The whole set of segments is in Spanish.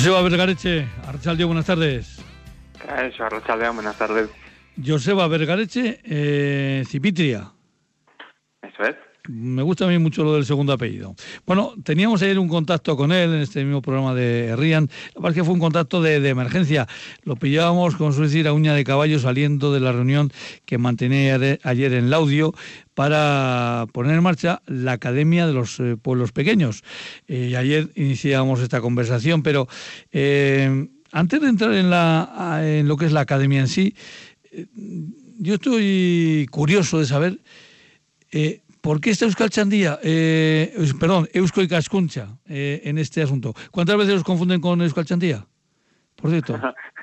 Joseba Vergareche, Arratsaldeon, buenas tardes. Eso, Arratsaldeon, buenas tardes. Joseba Vergareche, Cipitria. Eso es. Me gusta a mí mucho lo del segundo apellido. Bueno, teníamos ayer un contacto con él en este mismo programa de Herrian. La verdad es que fue un contacto de emergencia. Lo pillábamos, como suele decir, a uña de caballo saliendo de la reunión que mantenía ayer en Laudio para poner en marcha la Academia de los Pueblos Pequeños. Ayer iniciábamos esta conversación, pero antes de entrar en lo que es la Academia en sí, yo estoy curioso de saber... ¿por qué está Euskaltzaindia, Eusko Ikaskuntza, en este asunto? ¿Cuántas veces os confunden con Euskaltzaindia? Por cierto.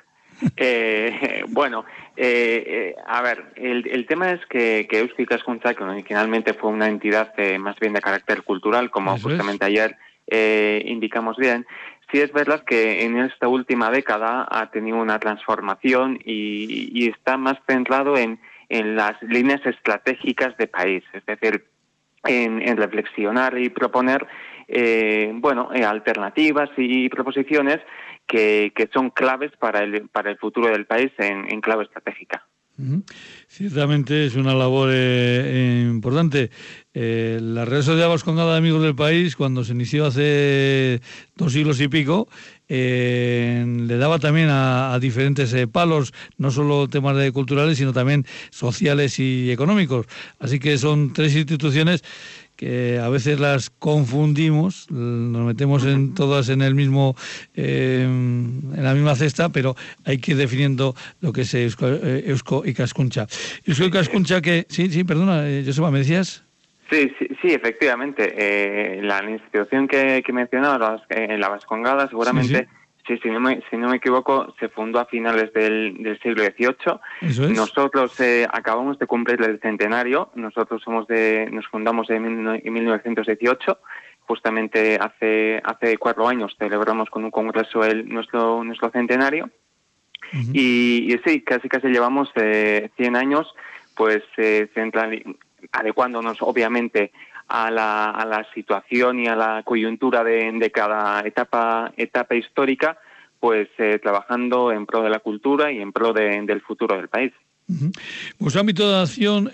A ver, el tema es que Eusko Ikaskuntza, que originalmente fue una entidad más bien de carácter cultural, como eso justamente ayer indicamos bien, sí es verdad que en esta última década ha tenido una transformación y está más centrado en las líneas estratégicas de país, es decir, en reflexionar y proponer alternativas y proposiciones que son claves para el futuro del país en clave estratégica. Ciertamente es una labor importante. La Red Social Vascongada de Amigos del País, cuando se inició hace 2 siglos y pico, le daba también a diferentes palos, no solo temas culturales, sino también sociales y económicos. Así que son 3 instituciones que a veces las confundimos, nos metemos en todas en el mismo en la misma cesta, pero hay que ir definiendo lo que es Eusko Ikaskuntza. Eusko Ikaskuntza que... Sí, perdona, Joseba, ¿me decías? Sí, efectivamente. La institución que mencionabas, la Vascongada, seguramente... Sí, si no me equivoco, se fundó a finales del siglo XVIII. Eso es. Nosotros acabamos de cumplir el centenario. Nosotros nos fundamos en 1918. Justamente hace 4 años celebramos con un congreso nuestro centenario. Uh-huh. Y sí, casi llevamos 100 años, pues adecuándonos obviamente a la situación y a la coyuntura de cada etapa histórica, pues trabajando en pro de la cultura y en pro del futuro del país. Uh-huh. Vuestro ámbito de acción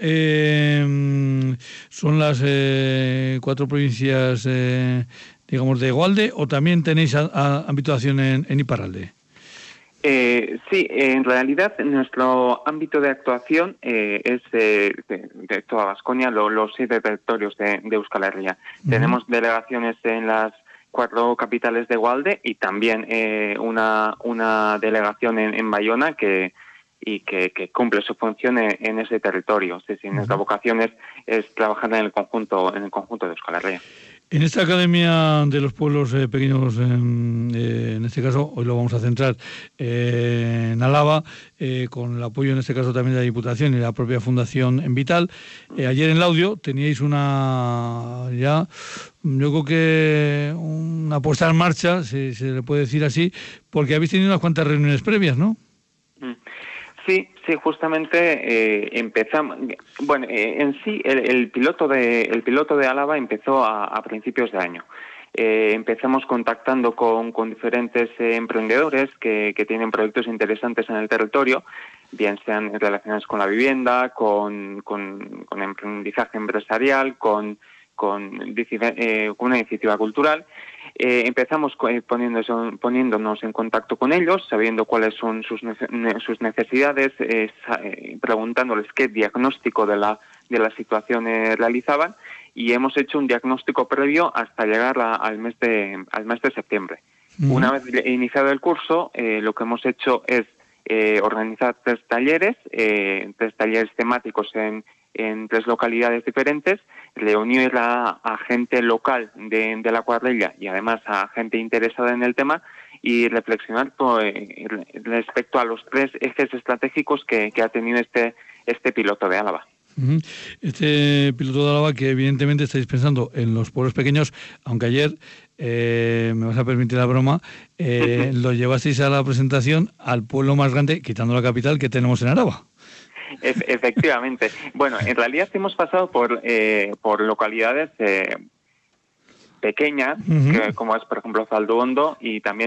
son las 4 provincias, digamos, de Hegoalde, ¿o también tenéis ámbito de acción en Iparralde? Sí, en realidad nuestro ámbito de actuación es de toda Baskonia, los 7 territorios de Euskal Herria. Uh-huh. Tenemos delegaciones en las 4 capitales de Hegoalde y también una delegación en Bayona que cumple su función en ese territorio. Sí, nuestra vocación es trabajar en el conjunto de Euskal Herria. En esta Academia de los Pueblos Pequeños, en este caso, hoy lo vamos a centrar en Álava, con el apoyo en este caso también de la Diputación y la propia Fundación En Vital. Ayer en Laudio teníais yo creo que una puesta en marcha, si se le puede decir así, porque habéis tenido unas cuantas reuniones previas, ¿no? Sí, justamente empezamos. Bueno, en sí el piloto de Álava empezó a principios de año. Empezamos contactando con diferentes emprendedores que tienen proyectos interesantes en el territorio, bien sean relacionados con la vivienda, con emprendizaje empresarial, con una iniciativa cultural. Empezamos poniéndonos en contacto con ellos, sabiendo cuáles son sus necesidades, preguntándoles qué diagnóstico de la situación realizaban, y hemos hecho un diagnóstico previo hasta llegar al mes de septiembre. Uh-huh. Una vez iniciado el curso, lo que hemos hecho es organizar 3 talleres temáticos en 3 localidades diferentes, reunir a gente local de la cuadrilla y además a gente interesada en el tema y reflexionar respecto a los 3 ejes estratégicos que ha tenido este piloto de Álava. Uh-huh. Este piloto de Álava, que evidentemente estáis pensando en los pueblos pequeños, aunque ayer, me vas a permitir la broma, lo llevasteis a la presentación al pueblo más grande, quitando la capital, que tenemos en Araba. Efectivamente. Bueno, en realidad hemos pasado por localidades pequeñas, uh-huh, como es, por ejemplo, Zalduondo, y también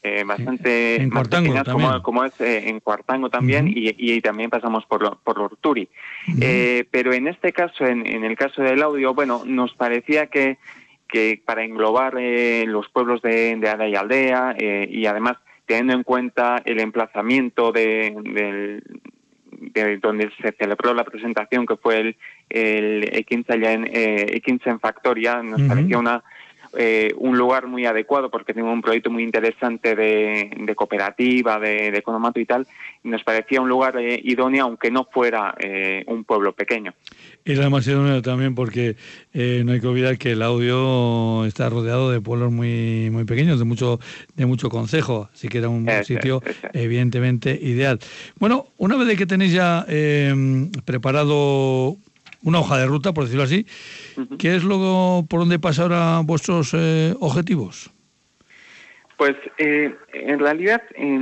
bastante en más Cuartango pequeñas, como es en Cuartango también, y también pasamos por Urturi. Pero en este caso, en el caso del audio, bueno, nos parecía que para englobar los pueblos de Ada y Aldea, y además teniendo en cuenta el emplazamiento de donde se celebró la presentación, que fue el E15 allá en E15 en Factoria, nos parecía un lugar muy adecuado porque tiene un proyecto muy interesante de cooperativa, de economato y tal, y nos parecía un lugar idóneo, aunque no fuera un pueblo pequeño. Y la Macedonia también, porque no hay que olvidar que el audio está rodeado de pueblos muy muy pequeños, de mucho concejo, así que era un sitio evidentemente ideal. Bueno, una vez que tenéis ya preparado una hoja de ruta, por decirlo así, ¿qué es por donde pasa ahora vuestros objetivos? Pues en realidad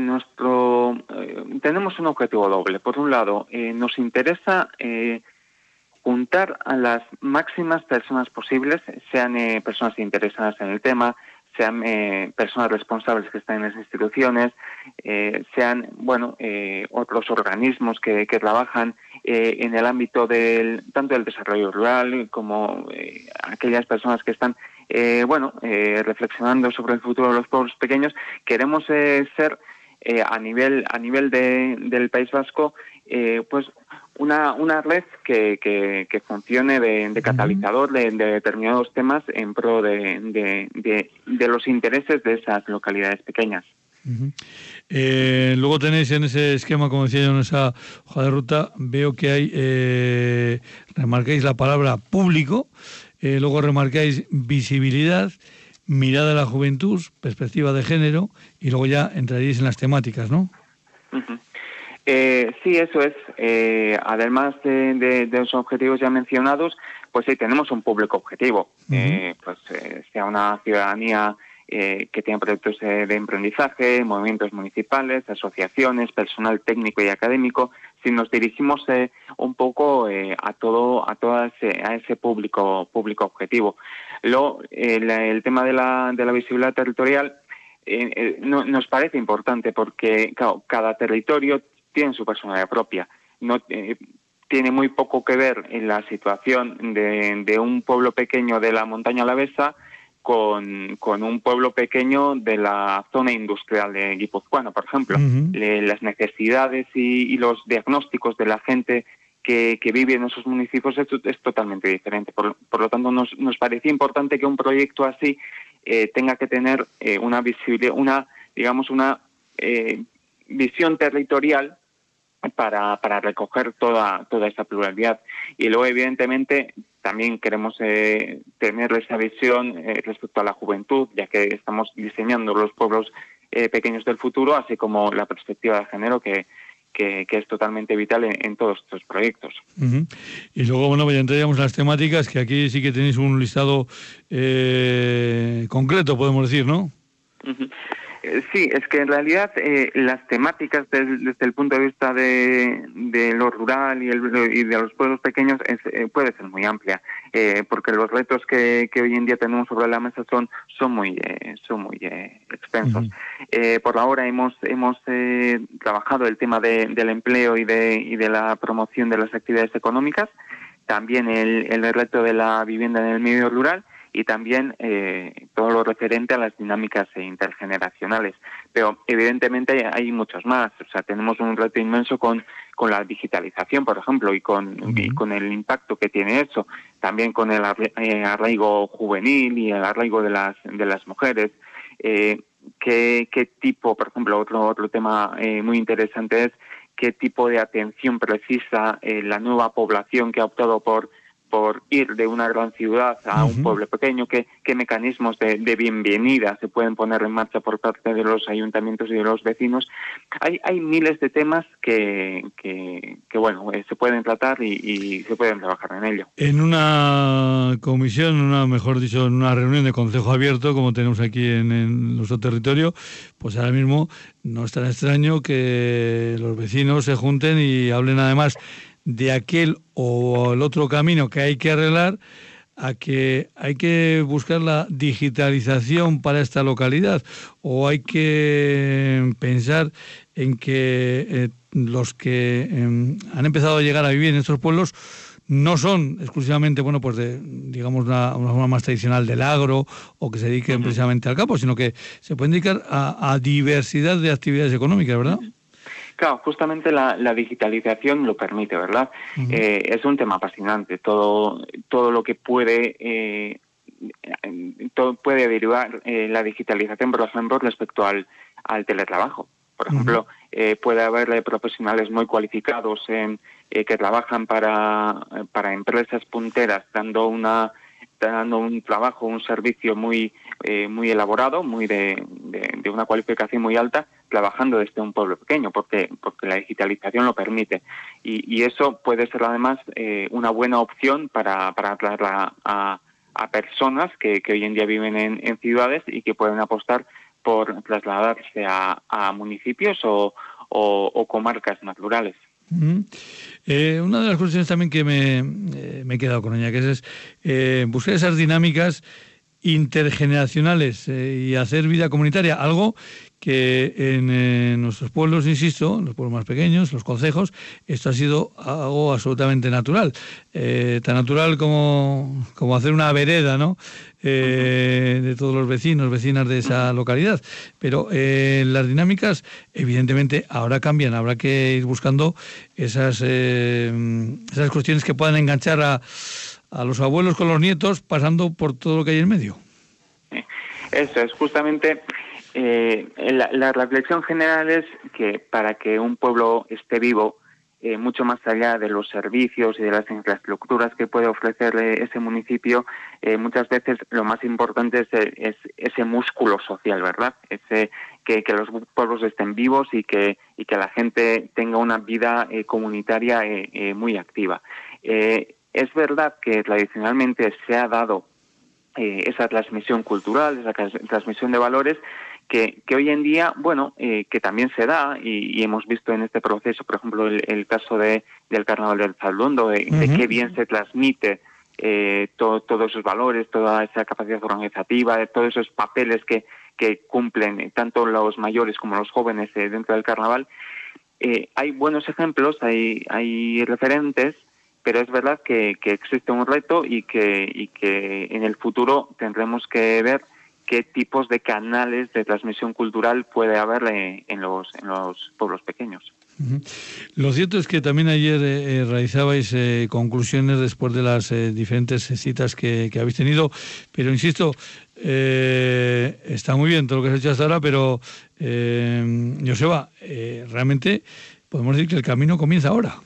tenemos un objetivo doble. Por un lado, nos interesa juntar a las máximas personas posibles, sean personas interesadas en el tema, sean personas responsables que están en las instituciones, sean otros organismos que trabajan en el ámbito tanto del desarrollo rural como aquellas personas que están reflexionando sobre el futuro de los pueblos pequeños. Queremos ser a nivel del País Vasco pues una red que funcione de catalizador de determinados temas en pro de los intereses de esas localidades pequeñas. Luego tenéis en ese esquema, como decía yo, en esa hoja de ruta, veo que hay, remarcáis la palabra público, luego remarcáis visibilidad, mirada a la juventud, perspectiva de género, y luego ya entraréis en las temáticas, ¿no? Sí, eso es. Además de los objetivos ya mencionados, pues sí, tenemos un público objetivo. Sea una ciudadanía que tiene proyectos de emprendizaje, movimientos municipales, asociaciones, personal técnico y académico. Si nos dirigimos un poco a ese público objetivo. Luego, el tema de la visibilidad territorial nos parece importante porque, claro, cada territorio tiene su personalidad propia. No tiene muy poco que ver en la situación de un pueblo pequeño de la montaña alavesa con un pueblo pequeño de la zona industrial de Guipuzcoana, por ejemplo. Las necesidades y los diagnósticos de la gente que vive en esos municipios es totalmente diferente. Por lo tanto, nos parecía importante que un proyecto así tenga que tener una visibilidad, una visión territorial para recoger toda esa pluralidad. Y luego, evidentemente, también queremos tener esa visión respecto a la juventud, ya que estamos diseñando los pueblos pequeños del futuro, así como la perspectiva de género que es totalmente vital en todos estos proyectos. Y luego, ya entraríamos en las temáticas, que aquí sí que tenéis un listado concreto, podemos decir, ¿no? Sí, es que en realidad las temáticas desde el punto de vista de lo rural y de los pueblos pequeños puede ser muy amplia, porque los retos que hoy en día tenemos sobre la mesa son muy extensos. Por ahora hemos trabajado el tema del empleo y de la promoción de las actividades económicas, también el reto de la vivienda en el medio rural, y también todo lo referente a las dinámicas intergeneracionales. Pero evidentemente hay muchos más. O sea, tenemos un reto inmenso con la digitalización, por ejemplo, y con el impacto que tiene eso. También con el arraigo juvenil y el arraigo de las mujeres. ¿Qué tipo, por ejemplo, otro tema muy interesante es qué tipo de atención precisa la nueva población que ha optado por ir de una gran ciudad a un pueblo pequeño, qué mecanismos de bienvenida se pueden poner en marcha por parte de los ayuntamientos y de los vecinos. Hay miles de temas que se pueden tratar y se pueden trabajar en ello. En una comisión, en una reunión de consejo abierto, como tenemos aquí en nuestro territorio, pues ahora mismo no es tan extraño que los vecinos se junten y hablen además de aquel o el otro camino que hay que arreglar, a que hay que buscar la digitalización para esta localidad, o hay que pensar en que los que han empezado a llegar a vivir en estos pueblos no son exclusivamente, bueno, pues de, digamos, una forma más tradicional del agro, o que se dediquen precisamente al campo, sino que se pueden dedicar a diversidad de actividades económicas, ¿verdad? Claro, justamente la digitalización lo permite, ¿verdad? Es un tema apasionante. Todo lo que puede derivar la digitalización, por ejemplo, respecto al teletrabajo. Por ejemplo, puede haber profesionales muy cualificados que trabajan para empresas punteras, dando un trabajo, un servicio muy elaborado, muy de una cualificación muy alta, trabajando desde un pueblo pequeño, porque la digitalización lo permite. Y eso puede ser además una buena opción para atraer a personas que hoy en día viven en ciudades y que pueden apostar por trasladarse a municipios o comarcas naturales. Una de las cuestiones también que me he quedado con ella, que es buscar esas dinámicas intergeneracionales y hacer vida comunitaria, algo que en nuestros pueblos, insisto, en los pueblos más pequeños, los concejos, esto ha sido algo absolutamente natural, tan natural como hacer una vereda, ¿no? De todos los vecinas de esa localidad. Pero las dinámicas, evidentemente, ahora cambian. Habrá que ir buscando esas cuestiones que puedan enganchar a los abuelos con los nietos, pasando por todo lo que hay en medio. Eso es justamente la reflexión general, es que para que un pueblo esté vivo, mucho más allá de los servicios y de las infraestructuras que puede ofrecer ese municipio, muchas veces lo más importante es ese músculo social, ¿verdad? Que los pueblos estén vivos y que la gente tenga una vida comunitaria muy activa. Es verdad que tradicionalmente se ha dado esa transmisión cultural, esa transmisión de valores, que hoy en día, bueno, que también se da, y hemos visto en este proceso, por ejemplo, el caso del Carnaval del Zalduondo, de qué bien se transmite todos esos valores, toda esa capacidad organizativa, de todos esos papeles que cumplen tanto los mayores como los jóvenes dentro del carnaval. Hay buenos ejemplos, hay referentes, pero es verdad que existe un reto y que en el futuro tendremos que ver qué tipos de canales de transmisión cultural puede haber en los pueblos pequeños. Lo cierto es que también ayer realizabais conclusiones después de las diferentes citas que habéis tenido, pero insisto, está muy bien todo lo que se ha hecho hasta ahora, pero Joseba, realmente podemos decir que el camino comienza ahora.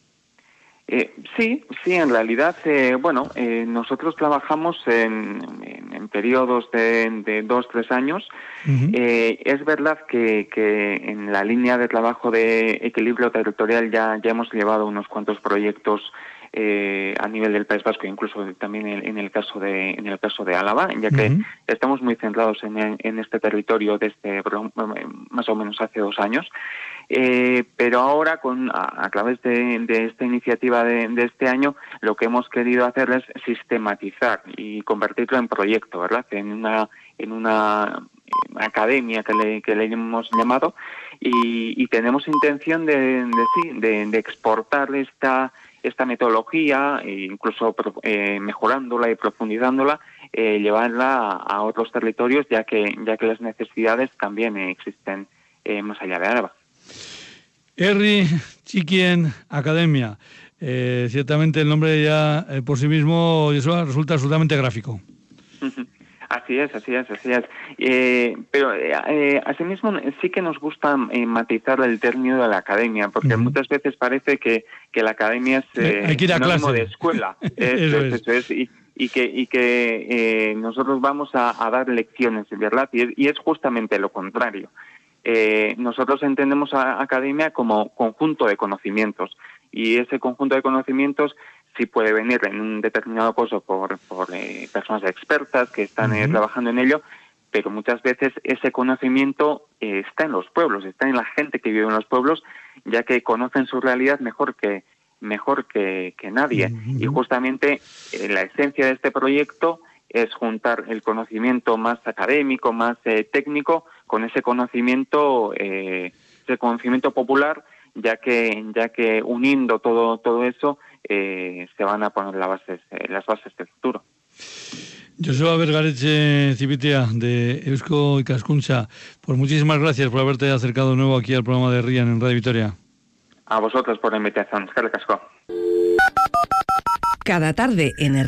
Sí, en realidad, nosotros trabajamos en periodos de 2-3 años. Es verdad que en la línea de trabajo de equilibrio territorial ya hemos llevado unos cuantos proyectos a nivel del País Vasco, incluso también en el caso de Álava, ya que estamos muy centrados en este territorio desde más o menos hace 2 años. Pero ahora, a través de esta iniciativa de este año, lo que hemos querido hacer es sistematizar y convertirlo en proyecto, ¿verdad? En una academia que le hemos llamado, y tenemos intención de exportar esta metodología, incluso mejorándola y profundizándola, llevarla a otros territorios, ya que las necesidades también existen más allá de Álava. Herri Txikien Academia. Ciertamente el nombre ya por sí mismo resulta absolutamente gráfico. Así es. Pero asimismo sí que nos gusta matizar el término de la academia, porque muchas veces parece que la academia es hay que ir a clase de escuela. Eso es. Y que nosotros vamos a dar lecciones, ¿verdad? Y es justamente lo contrario. Nosotros entendemos a academia como conjunto de conocimientos, y ese conjunto de conocimientos sí puede venir en un determinado caso por personas expertas que están trabajando en ello, pero muchas veces ese conocimiento está en los pueblos, está en la gente que vive en los pueblos, ya que conocen su realidad mejor que mejor que nadie. Y justamente la esencia de este proyecto es juntar el conocimiento más académico, más técnico, con ese conocimiento popular, ya que uniendo todo eso se van a poner las bases del futuro. Joseba Bergaretxe Zipitea, de Eusko Ikaskuntza, pues muchísimas gracias por haberte acercado de nuevo aquí al programa de Herrian en Radio Vitoria. A vosotros por la invitación. Eskerrik asko. Cada tarde en